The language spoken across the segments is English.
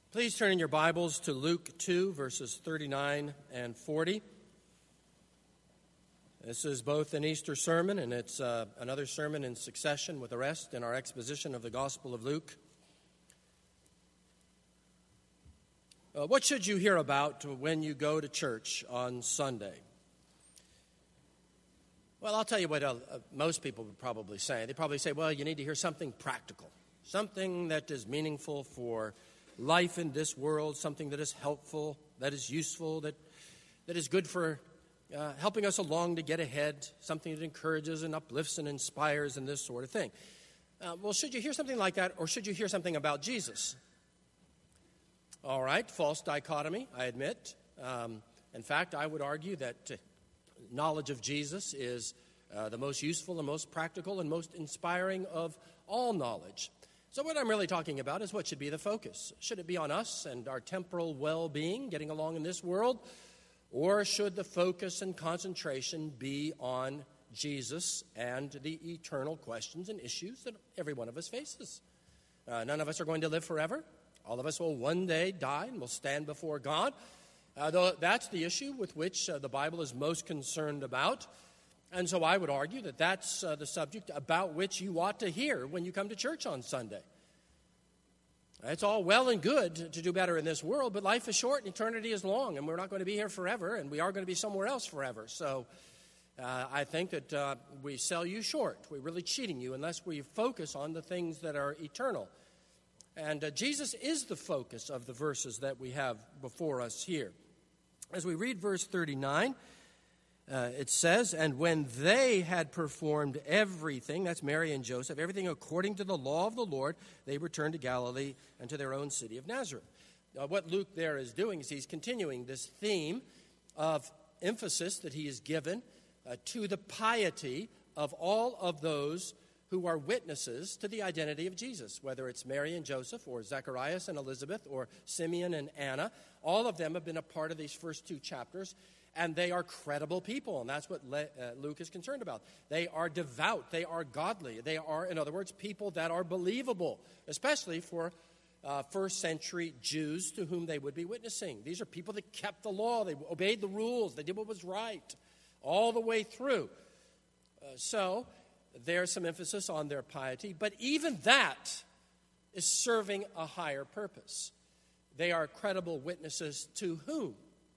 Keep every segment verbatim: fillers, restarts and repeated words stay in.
Please turn in your Bibles to Luke two, verses thirty-nine and forty. This is both an Easter sermon and it's uh, another sermon in succession with the rest in our exposition of the Gospel of Luke. Uh, what should you hear about when you go to church on Sunday? Well, I'll tell you what uh, most people would probably say. They probably say, well, you need to hear something practical, something that is meaningful for life in this world, something that is helpful, that is useful, that that is good for uh, helping us along to get ahead, something that encourages and uplifts and inspires and this sort of thing. Uh, well, should you hear something like that, or should you hear something about Jesus? All right, false dichotomy, I admit. Um, in fact, I would argue that uh, knowledge of Jesus is uh, the most useful and most practical and most inspiring of all knowledge. So what I'm really talking about is what should be the focus. Should it be on us and our temporal well-being, getting along in this world? Or should the focus and concentration be on Jesus and the eternal questions and issues that every one of us faces? Uh, none of us are going to live forever. All of us will one day die and will stand before God. Uh, though that's the issue with which uh, the Bible is most concerned about. And so I would argue that that's uh, the subject about which you ought to hear when you come to church on Sunday. It's all well and good to do better in this world, but life is short and eternity is long, and we're not going to be here forever, and we are going to be somewhere else forever. So uh, I think that uh, we sell you short. We're really cheating you unless we focus on the things that are eternal. And uh, Jesus is the focus of the verses that we have before us here. As we read verse thirty-nine, Uh, it says, and when they had performed everything, that's Mary and Joseph, everything according to the law of the Lord, they returned to Galilee and to their own city of Nazareth. Now, what Luke there is doing is he's continuing this theme of emphasis that he has given uh, to the piety of all of those who are witnesses to the identity of Jesus, whether it's Mary and Joseph or Zacharias and Elizabeth or Simeon and Anna. All of them have been a part of these first two chapters. And they are credible people, and that's what Le- uh, Luke is concerned about. They are devout. They are godly. They are, in other words, people that are believable, especially for uh, first century Jews to whom they would be witnessing. These are people that kept the law. They obeyed the rules. They did what was right all the way through. Uh, so there's some emphasis on their piety, but even that is serving a higher purpose. They are credible witnesses to whom?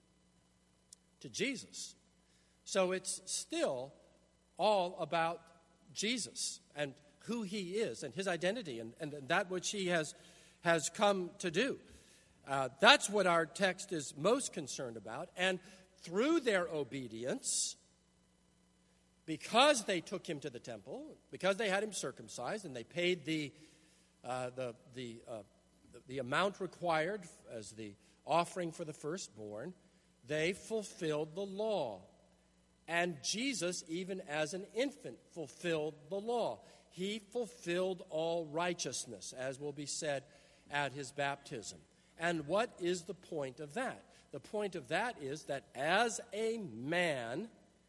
To Jesus. So it's still all about Jesus and who he is and his identity and, and that which he has, has come to do. Uh, that's what our text is most concerned about. And through their obedience, because they took him to the temple, because they had him circumcised and they paid the, uh, the, the, uh, the, the amount required as the offering for the firstborn, they fulfilled the law. And Jesus, even as an infant, fulfilled the law. He fulfilled all righteousness, as will be said at his baptism. And what is the point of that? The point of that is that as a man,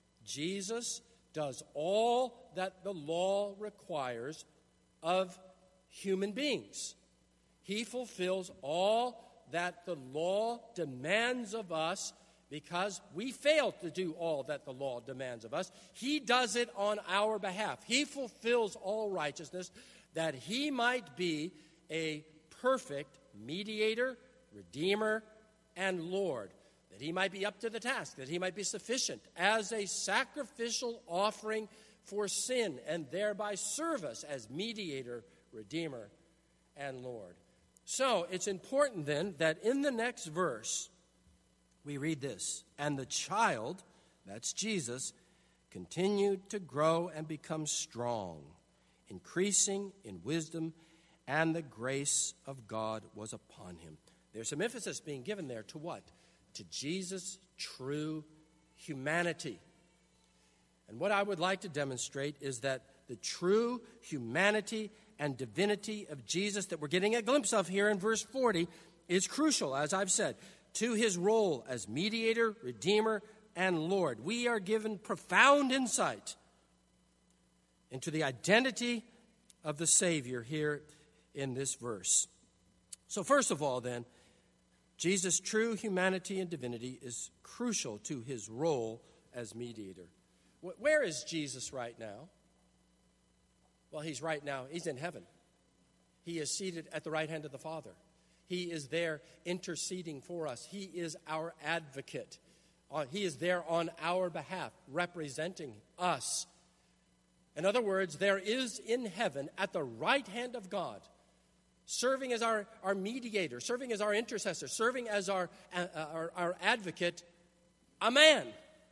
Jesus does all that the law requires of human beings. He fulfills all that the law demands of us. Because we fail to do all that the law demands of us, he does it on our behalf. He fulfills all righteousness that he might be a perfect mediator, redeemer, and Lord, that he might be up to the task, that he might be sufficient as a sacrificial offering for sin and thereby serve us as mediator, redeemer, and Lord. So it's important then that in the next verse, we read this, and the child, that's Jesus, continued to grow and become strong, increasing in wisdom, and the grace of God was upon him. There's some emphasis being given there to what? To Jesus' true humanity. And what I would like to demonstrate is that the true humanity and divinity of Jesus that we're getting a glimpse of here in verse forty is crucial, as I've said, to his role as mediator, redeemer, and Lord. We are given profound insight into the identity of the Savior here in this verse. So first of all, then, Jesus' true humanity and divinity is crucial to his role as mediator. Where is Jesus right now? Well, he's right now, he's in heaven. He is seated at the right hand of the Father. He is there interceding for us. He is our advocate. Uh, he is there on our behalf, representing us. In other words, there is in heaven, at the right hand of God, serving as our, our mediator, serving as our intercessor, serving as our, uh, our, our advocate, a man.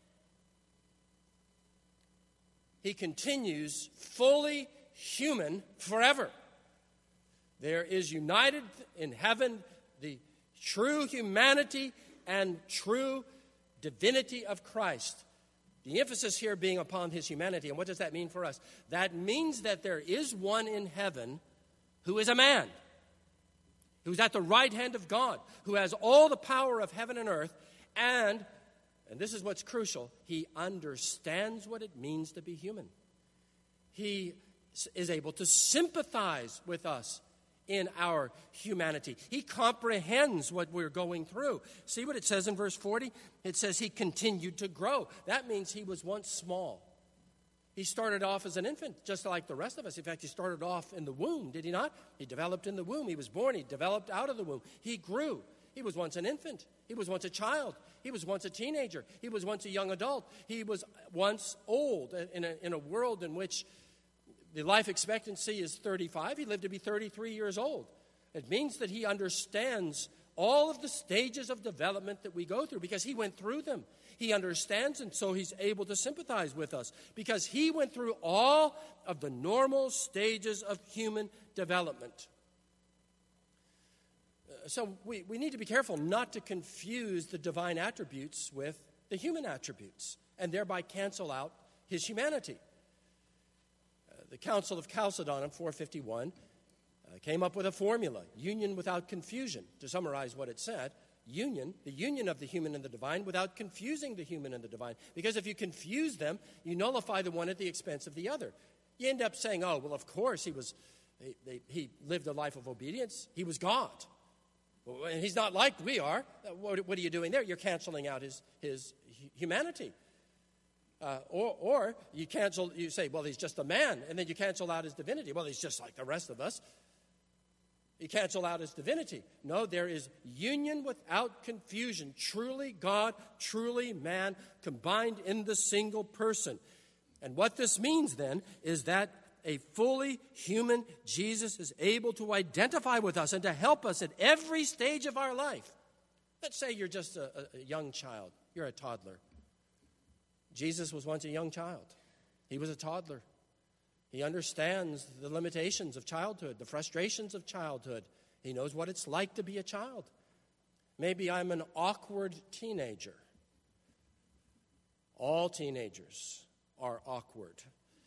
He continues fully human forever. There is united in heaven the true humanity and true divinity of Christ. The emphasis here being upon his humanity. And what does that mean for us? That means that there is one in heaven who is a man, who's at the right hand of God, who has all the power of heaven and earth, and, and this is what's crucial, he understands what it means to be human. He is able to sympathize with us in our humanity. He comprehends what we're going through. See what it says in verse forty? It says he continued to grow. That means he was once small. He started off as an infant, just like the rest of us. In fact, he started off in the womb, did he not? He developed in the womb. He was born. He developed out of the womb. He grew. He was once an infant. He was once a child. He was once a teenager. He was once a young adult. He was once old in a, in a world in which the life expectancy is thirty-five. He lived to be thirty-three years old. It means that he understands all of the stages of development that we go through because he went through them. He understands, and so he's able to sympathize with us because he went through all of the normal stages of human development. Uh, so we, we need to be careful not to confuse the divine attributes with the human attributes and thereby cancel out his humanity. The Council of Chalcedon in four fifty-one uh, came up with a formula, union without confusion. To summarize what it said, union, the union of the human and the divine without confusing the human and the divine. Because if you confuse them, you nullify the one at the expense of the other. You end up saying, oh, well, of course he was, he, they, he lived a life of obedience. He was God. Well, and he's not like we are. What, what are you doing there? You're canceling out his, his humanity. Uh, or, or you cancel, you say, well, he's just a man, and then you cancel out his divinity. Well, he's just like the rest of us. You cancel out his divinity. No, there is union without confusion. Truly God, truly man, combined in the single person. And what this means then is that a fully human Jesus is able to identify with us and to help us at every stage of our life. Let's say you're just a, a young child. You're a toddler. Jesus was once a young child. He was a toddler. He understands the limitations of childhood, the frustrations of childhood. He knows what it's like to be a child. Maybe I'm an awkward teenager. All teenagers are awkward.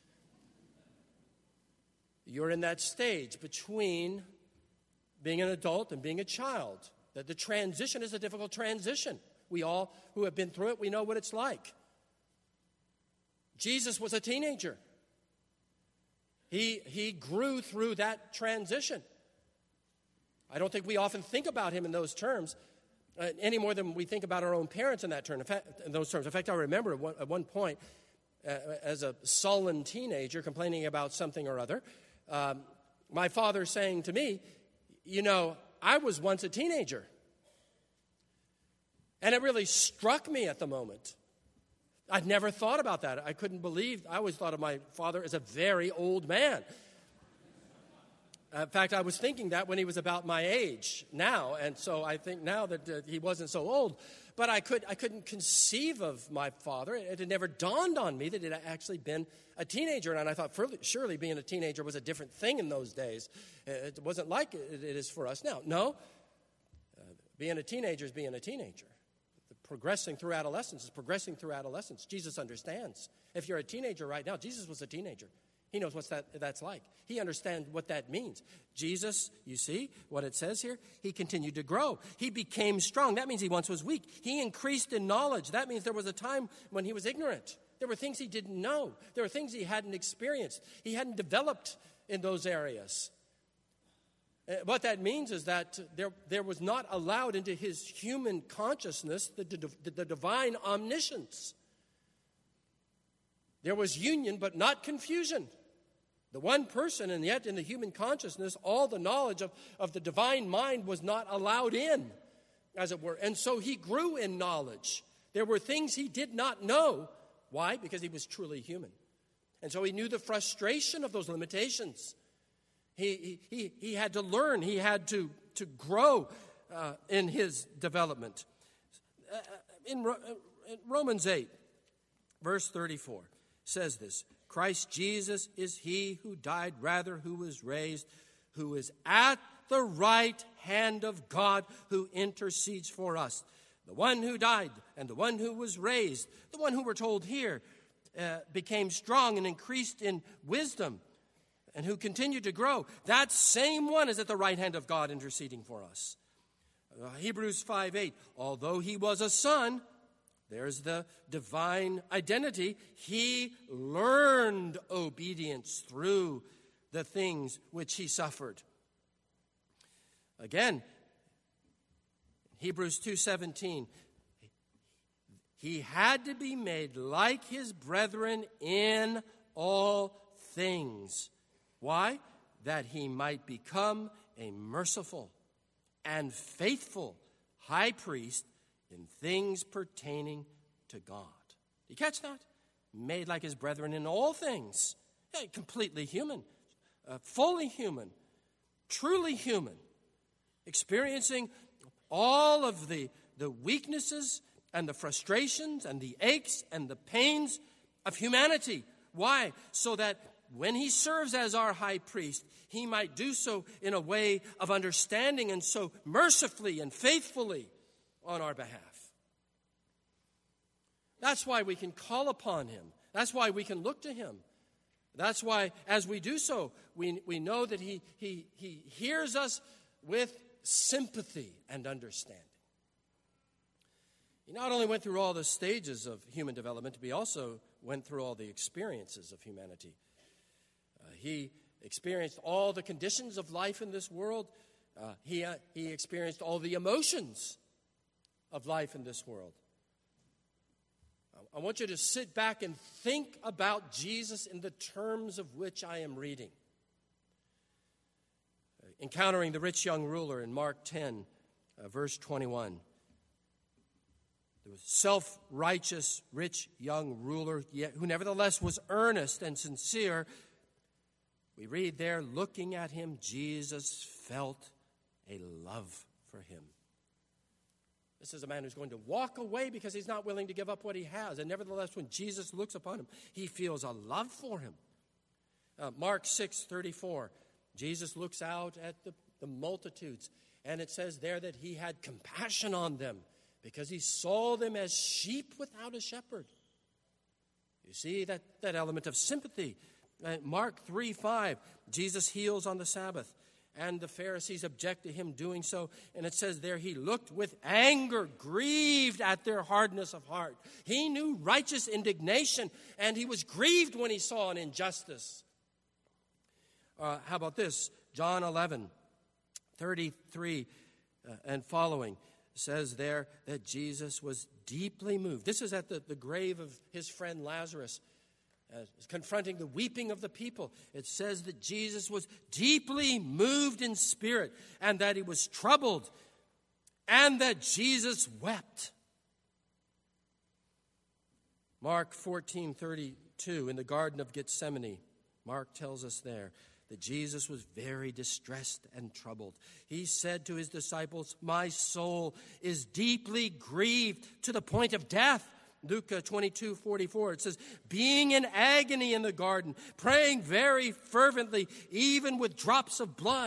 You're in that stage between being an adult and being a child. That the transition is a difficult transition. We all who have been through it, we know what it's like. Jesus was a teenager. He, he grew through that transition. I don't think we often think about him in those terms uh, any more than we think about our own parents in that term. In fact, in those terms. In fact, I remember at one, at one point, uh, as a sullen teenager complaining about something or other, um, my father saying to me, you know, I was once a teenager. And it really struck me at the moment. I'd never thought about that. I couldn't believe, I always thought of my father as a very old man. In fact, I was thinking that when he was about my age now, and so I think now that uh, he wasn't so old. But I, could, I couldn't conceive of my father. It had never dawned on me that he had actually been a teenager, and I thought surely being a teenager was a different thing in those days. It wasn't like it is for us now. No, uh, being a teenager is being a teenager. Progressing through adolescence is progressing through adolescence. Jesus understands. If you're a teenager right now, Jesus was a teenager. He knows what that, that's like. He understands what that means. Jesus, you see what it says here? He continued to grow. He became strong. That means he once was weak. He increased in knowledge. That means there was a time when he was ignorant. There were things he didn't know. There were things he hadn't experienced. He hadn't developed in those areas. Uh, What that means is that there, there was not allowed into his human consciousness the, the, the divine omniscience. There was union, but not confusion. The one person, and yet in the human consciousness, all the knowledge of, of the divine mind was not allowed in, as it were. And so he grew in knowledge. There were things he did not know. Why? Because he was truly human. And so he knew the frustration of those limitations. He, he, he had to learn. He had to, to grow uh, in his development. Uh, in, Ro- in Romans eight, verse thirty-four, says this: Christ Jesus is he who died, rather who was raised, who is at the right hand of God, who intercedes for us. The one who died and the one who was raised, the one who we're told here, uh, became strong and increased in wisdom, and who continued to grow. That same one is at the right hand of God interceding for us. Uh, Hebrews five eight, although he was a son, there's the divine identity, he learned obedience through the things which he suffered. Again, Hebrews two seventeen, he had to be made like his brethren in all things. Why? That he might become a merciful and faithful high priest in things pertaining to God. Do you catch that? Made like his brethren in all things. Yeah, completely human, uh, fully human, truly human, experiencing all of the, the weaknesses and the frustrations and the aches and the pains of humanity. Why? So that when he serves as our high priest, he might do so in a way of understanding and so mercifully and faithfully on our behalf. That's why we can call upon him. That's why we can look to him. That's why, as we do so, we, we know that he, he, he hears us with sympathy and understanding. He not only went through all the stages of human development, but he also went through all the experiences of humanity. Uh, he experienced all the conditions of life in this world. Uh, he, uh, he experienced all the emotions of life in this world. I want you to sit back and think about Jesus in the terms of which I am reading. Uh, encountering the rich young ruler in Mark ten, uh, verse twenty-one. There was a self-righteous, rich young ruler, yet who nevertheless was earnest and sincere. We read there, looking at him, Jesus felt a love for him. This is a man who's going to walk away because he's not willing to give up what he has. And nevertheless, when Jesus looks upon him, he feels a love for him. Uh, Mark six thirty-four, Jesus looks out at the, the multitudes, and it says there that he had compassion on them because he saw them as sheep without a shepherd. You see that, that element of sympathy. Uh, Mark three five, Jesus heals on the Sabbath. And the Pharisees object to him doing so. And it says there, he looked with anger, grieved at their hardness of heart. He knew righteous indignation, and he was grieved when he saw an injustice. Uh, how about this? John eleven thirty-three uh, and following says there that Jesus was deeply moved. This is at the, the grave of his friend Lazarus. Uh, confronting the weeping of the people. It says that Jesus was deeply moved in spirit and that he was troubled and that Jesus wept. Mark fourteen thirty-two, in the Garden of Gethsemane, Mark tells us there that Jesus was very distressed and troubled. He said to his disciples, "My soul is deeply grieved to the point of death." Luke twenty-two forty-four, it says, being in agony in the garden, praying very fervently, even with drops of blood.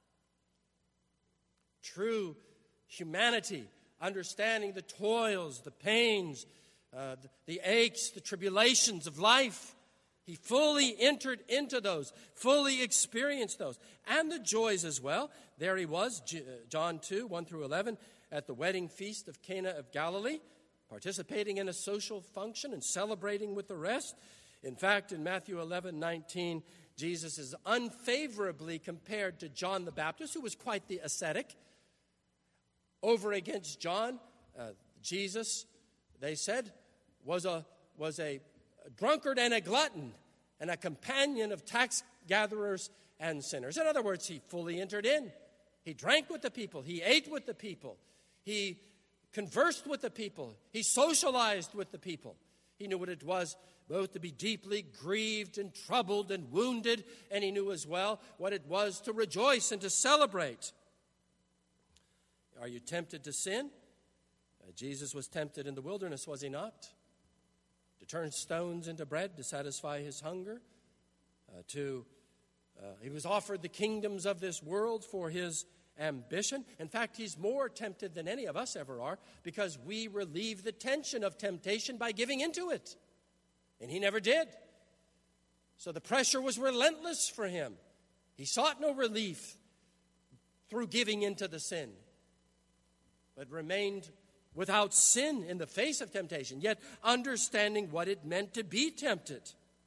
True humanity, understanding the toils, the pains, uh, the, the aches, the tribulations of life. He fully entered into those, fully experienced those, and the joys as well. There he was, John two, one through eleven, at the wedding feast of Cana of Galilee, participating in a social function and celebrating with the rest. In fact, in Matthew eleven nineteen, Jesus is unfavorably compared to John the Baptist, who was quite the ascetic. Over against John, uh, Jesus, they said, was a was a drunkard and a glutton and a companion of tax gatherers and sinners. In other words, he fully entered in. He drank with the people. He ate with the people. He conversed with the people. He socialized with the people. He knew what it was both to be deeply grieved and troubled and wounded, and he knew as well what it was to rejoice and to celebrate. Are you tempted to sin? Uh, Jesus was tempted in the wilderness, was he not? To turn stones into bread to satisfy his hunger. Uh, to uh, he was offered the kingdoms of this world for his ambition. In fact, he's more tempted than any of us ever are, because we relieve the tension of temptation by giving into it. And he never did. So the pressure was relentless for him. He sought no relief through giving into the sin, but remained without sin in the face of temptation, yet understanding what it meant to be tempted.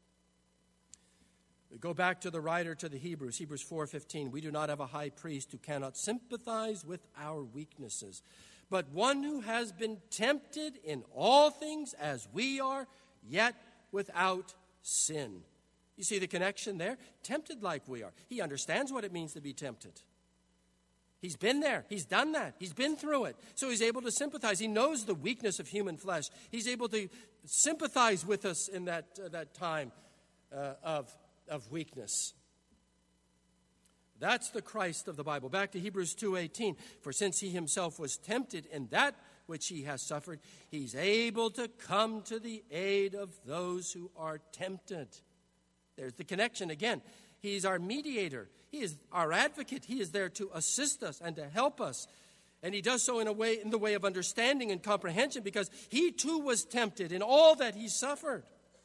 We go back to the writer to the Hebrews, Hebrews four fifteen. We do not have a high priest who cannot sympathize with our weaknesses, but one who has been tempted in all things as we are, yet without sin. You see the connection there? Tempted like we are. He understands what it means to be tempted. He's been there. He's done that. He's been through it. So he's able to sympathize. He knows the weakness of human flesh. He's able to sympathize with us in that, uh, that time uh, of, of weakness. That's the Christ of the Bible. Back to Hebrews two eighteen. For since he himself was tempted in that which he has suffered, he's able to come to the aid of those who are tempted. There's the connection again. He's our mediator. He is our advocate. He is there to assist us and to help us. And he does so in a way, in the way of understanding and comprehension, because he too was tempted in all that he suffered.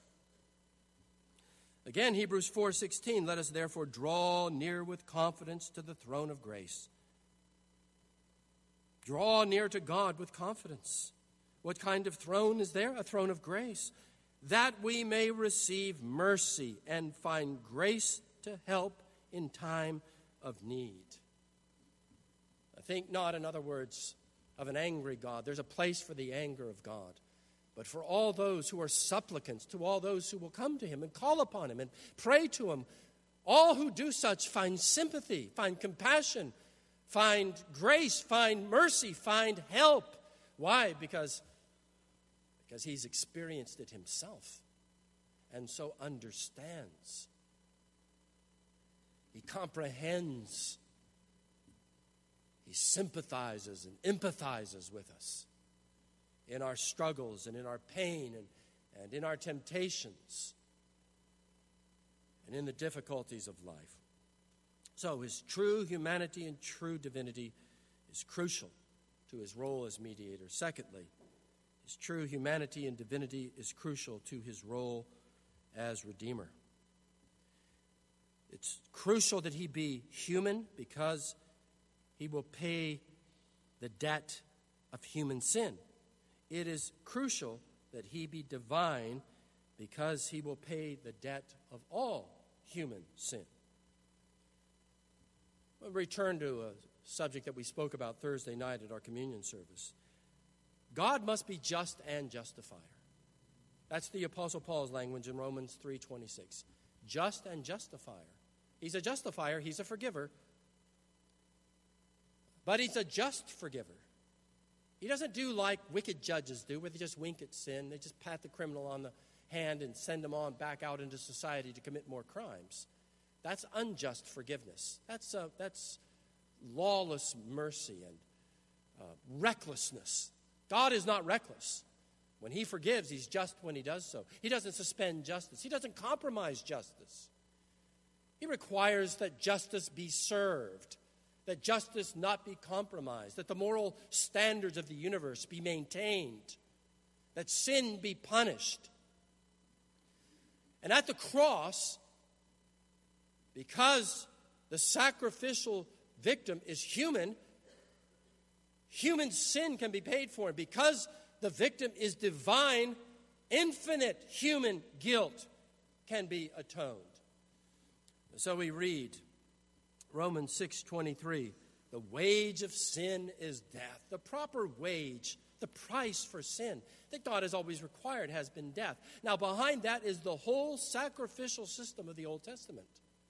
Again, Hebrews four sixteen, let us therefore draw near with confidence to the throne of grace. Draw near to God with confidence. What kind of throne is there? A throne of grace, that we may receive mercy and find grace to help in time of need. I think not, in other words, of an angry God. There's a place for the anger of God. But for all those who are supplicants, to all those who will come to him and call upon him and pray to him, all who do such find sympathy, find compassion, find grace, find mercy, find help. Why? Because, because he's experienced it himself and so understands. He comprehends. He sympathizes and empathizes with us in our struggles and in our pain and, and in our temptations and in the difficulties of life. So his true humanity and true divinity is crucial to his role as mediator. Secondly, his true humanity and divinity is crucial to his role as redeemer. It's crucial that he be human because he will pay the debt of human sin. It is crucial that he be divine because he will pay the debt of all human sin. We'll return to a subject that we spoke about Thursday night at our communion service. God must be just and justifier. That's the Apostle Paul's language in Romans three twenty-six. Just and justifier. He's a justifier, he's a forgiver. But he's a just forgiver. He doesn't do like wicked judges do, where they just wink at sin. They just pat the criminal on the hand and send them on back out into society to commit more crimes. That's unjust forgiveness. That's uh, that's lawless mercy and uh, recklessness. God is not reckless. When he forgives, he's just when he does so. He doesn't suspend justice. He doesn't compromise justice. He requires that justice be served, that justice not be compromised, that the moral standards of the universe be maintained, that sin be punished. And at the cross, because the sacrificial victim is human, human sin can be paid for. And because the victim is divine, infinite human guilt can be atoned. So we read Romans six twenty-three, the wage of sin is death. The proper wage, the price for sin that God has always required has been death. Now, behind that is the whole sacrificial system of the Old Testament.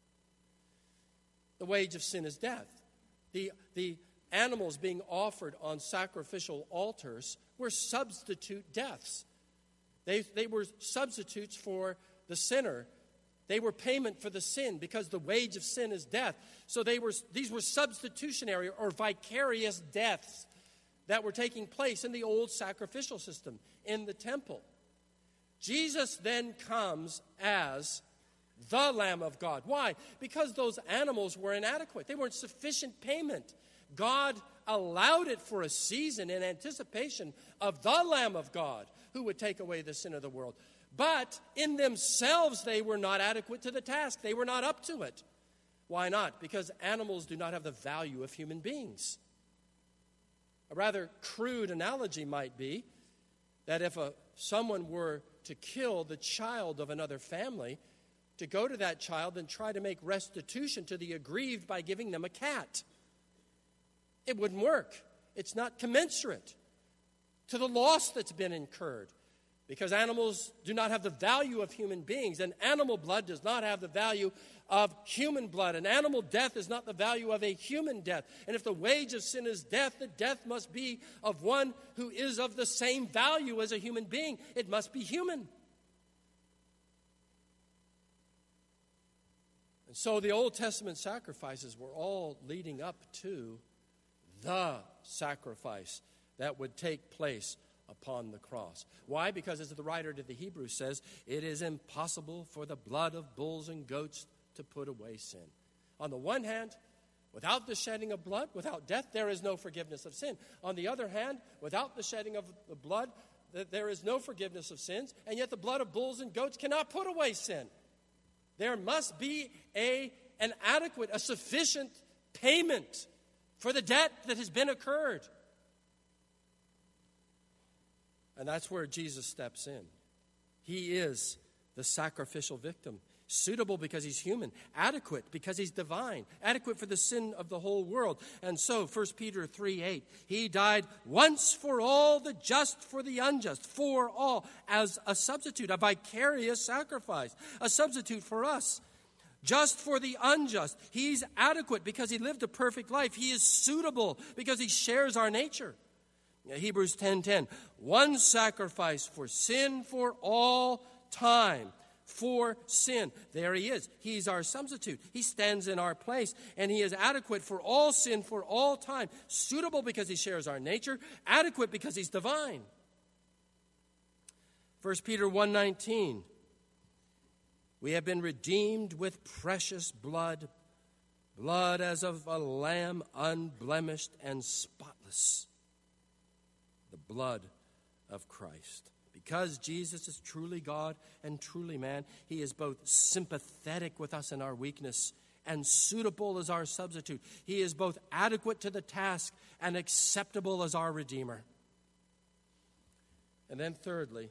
The wage of sin is death. The, the animals being offered on sacrificial altars were substitute deaths. They, they were substitutes for the sinner. They were payment for the sin because the wage of sin is death. So they were, these were substitutionary or vicarious deaths that were taking place in the old sacrificial system in the temple. Jesus then comes as the Lamb of God. Why? Because those animals were inadequate. They weren't sufficient payment. God allowed it for a season in anticipation of the Lamb of God who would take away the sin of the world. But in themselves, they were not adequate to the task. They were not up to it. Why not? Because animals do not have the value of human beings. A rather crude analogy might be that if a, someone were to kill the child of another family, to go to that child and try to make restitution to the aggrieved by giving them a cat. It wouldn't work. It's not commensurate to the loss that's been incurred. Because animals do not have the value of human beings, and animal blood does not have the value of human blood, and animal death is not the value of a human death. And if the wage of sin is death, the death must be of one who is of the same value as a human being. It must be human. And so the Old Testament sacrifices were all leading up to the sacrifice that would take place upon the cross. Why? Because as the writer to the Hebrews says, it is impossible for the blood of bulls and goats to put away sin. On the one hand, without the shedding of blood, without death, there is no forgiveness of sin. On the other hand, without the shedding of the blood, there is no forgiveness of sins, and yet the blood of bulls and goats cannot put away sin. There must be a, an adequate, a sufficient payment for the debt that has been incurred. And that's where Jesus steps in. He is the sacrificial victim, suitable because he's human, adequate because he's divine, adequate for the sin of the whole world. And so, First Peter three eight, he died once for all, the just for the unjust, for all, as a substitute, a vicarious sacrifice, a substitute for us. Just for the unjust. He's adequate because he lived a perfect life. He is suitable because he shares our nature. Hebrews ten ten, one sacrifice for sin for all time, for sin. There he is. He's our substitute. He stands in our place, and he is adequate for all sin for all time, suitable because he shares our nature, adequate because he's divine. First Peter one nineteen, we have been redeemed with precious blood, blood as of a lamb unblemished and spotless. The blood of Christ. Because Jesus is truly God and truly man, he is both sympathetic with us in our weakness and suitable as our substitute. He is both adequate to the task and acceptable as our Redeemer. And then thirdly,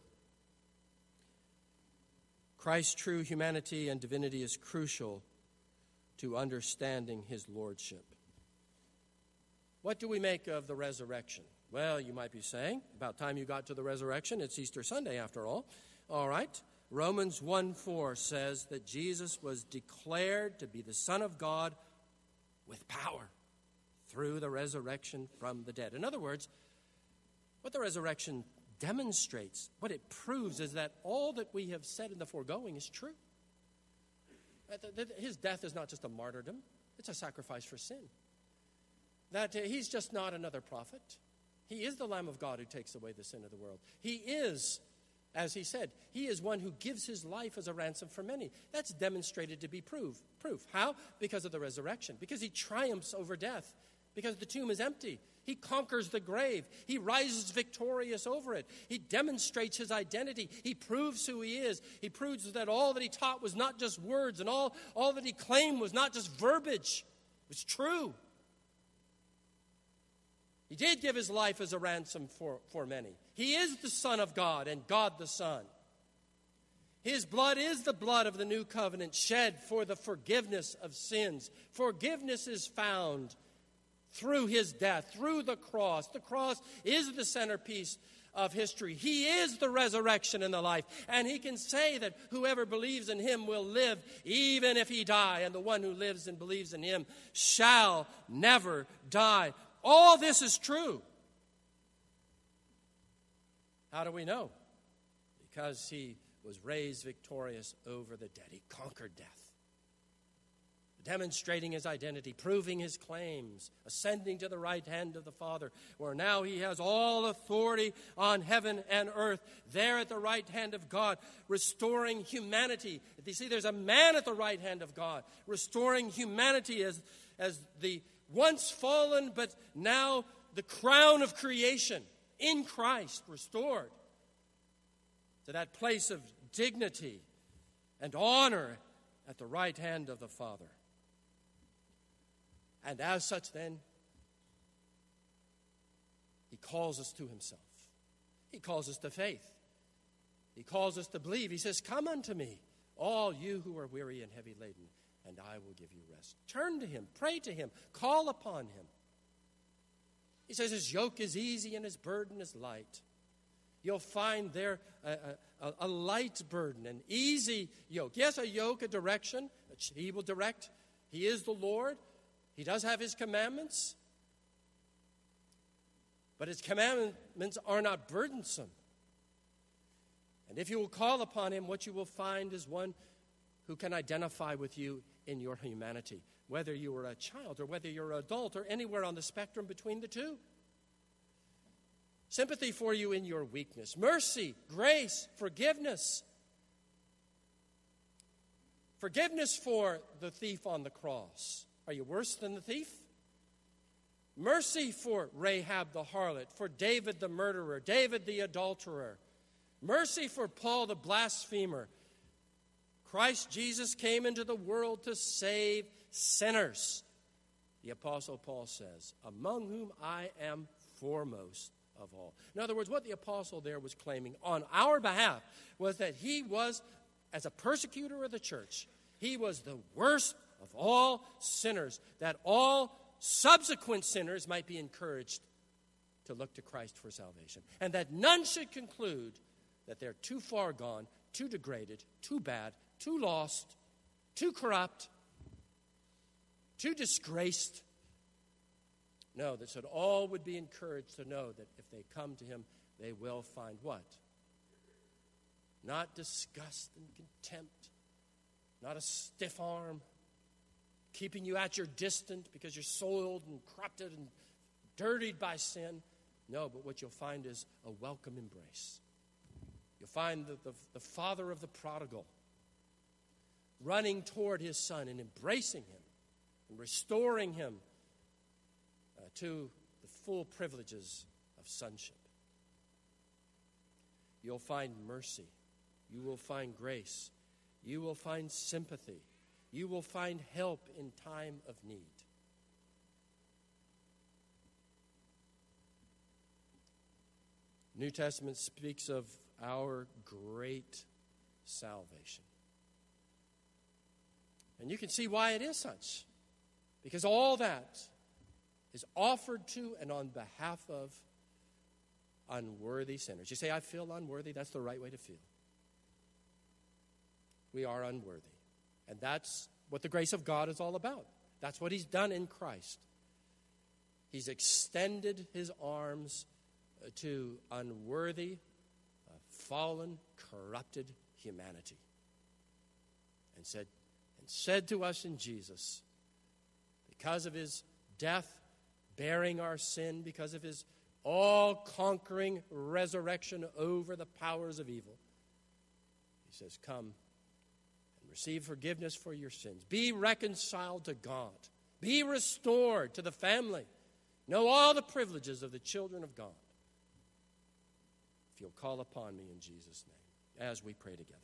Christ's true humanity and divinity is crucial to understanding his lordship. What do we make of the resurrection? Well, you might be saying, about time you got to the resurrection, it's Easter Sunday after all. All right. Romans one four says that Jesus was declared to be the Son of God with power through the resurrection from the dead. In other words, what the resurrection demonstrates, what it proves, is that all that we have said in the foregoing is true. His death is not just a martyrdom, it's a sacrifice for sin. That he's just not another prophet. He is the Lamb of God who takes away the sin of the world. He is, as he said, he is one who gives his life as a ransom for many. That's demonstrated to be proof. Proof. How? Because of the resurrection. Because he triumphs over death. Because the tomb is empty. He conquers the grave. He rises victorious over it. He demonstrates his identity. He proves who he is. He proves that all that he taught was not just words, and all, all that he claimed was not just verbiage. It was true. He did give his life as a ransom for, for many. He is the Son of God and God the Son. His blood is the blood of the new covenant shed for the forgiveness of sins. Forgiveness is found through his death, through the cross. The cross is the centerpiece of history. He is the resurrection and the life. And he can say that whoever believes in him will live even if he die. And the one who lives and believes in him shall never die. All this is true. How do we know? Because he was raised victorious over the dead. He conquered death. Demonstrating his identity, proving his claims, ascending to the right hand of the Father, where now he has all authority on heaven and earth, there at the right hand of God, restoring humanity. You see, there's a man at the right hand of God, restoring humanity as, as the once fallen, but now the crown of creation in Christ, restored to that place of dignity and honor at the right hand of the Father. And as such, then, he calls us to himself. He calls us to faith. He calls us to believe. He says, "Come unto me, all you who are weary and heavy laden, and I will give you rest." Turn to him, pray to him, call upon him. He says his yoke is easy and his burden is light. You'll find there a, a, a light burden, an easy yoke. Yes, a yoke, a direction. He will direct. He is the Lord. He does have his commandments. But his commandments are not burdensome. And if you will call upon him, what you will find is one who can identify with you in your humanity, whether you are a child or whether you're an adult or anywhere on the spectrum between the two. Sympathy for you in your weakness. Mercy, grace, forgiveness. Forgiveness for the thief on the cross. Are you worse than the thief? Mercy for Rahab the harlot, for David the murderer, David the adulterer. Mercy for Paul the blasphemer. Christ Jesus came into the world to save sinners. The Apostle Paul says, among whom I am foremost of all. In other words, what the apostle there was claiming on our behalf was that he was, as a persecutor of the church, he was the worst of all sinners, that all subsequent sinners might be encouraged to look to Christ for salvation, and that none should conclude that they're too far gone, too degraded, too bad, too lost, too corrupt, too disgraced. No, that should all would be encouraged to know that if they come to him, they will find what? Not disgust and contempt, not a stiff arm, keeping you at your distance because you're soiled and corrupted and dirtied by sin. No, but what you'll find is a welcome embrace. You'll find the, the, the father of the prodigal running toward his son and embracing him and restoring him uh, to the full privileges of sonship. You'll find mercy. You will find grace. You will find sympathy. You will find help in time of need. New Testament speaks of our great salvation. And you can see why it is such. Because all that is offered to and on behalf of unworthy sinners. You say, I feel unworthy. That's the right way to feel. We are unworthy. And that's what the grace of God is all about. That's what he's done in Christ. He's extended his arms to unworthy, uh, fallen, corrupted humanity. And said, and said to us in Jesus, because of his death, bearing our sin, because of his all-conquering resurrection over the powers of evil, he says, come and receive forgiveness for your sins. Be reconciled to God. Be restored to the family. Know all the privileges of the children of God. If you'll call upon me in Jesus' name, as we pray together.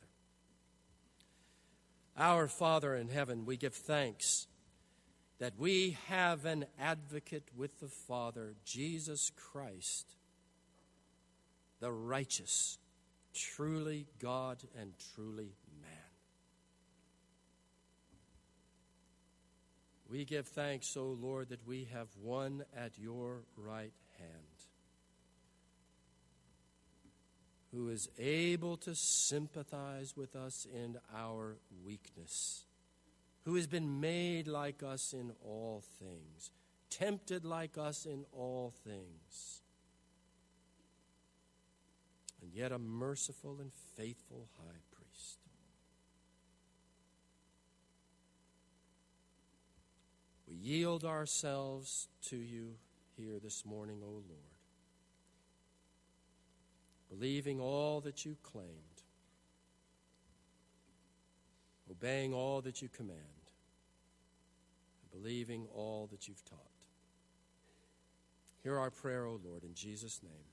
Our Father in heaven, we give thanks that we have an advocate with the Father, Jesus Christ, the righteous, truly God and truly man. We give thanks, O Lord, that we have one at your right hand who is able to sympathize with us in our weakness, who has been made like us in all things, tempted like us in all things, and yet a merciful and faithful high priest. We yield ourselves to you here this morning, O Lord, believing all that you claimed, obeying all that you command, and believing all that you've taught. Hear our prayer, O Lord, in Jesus' name.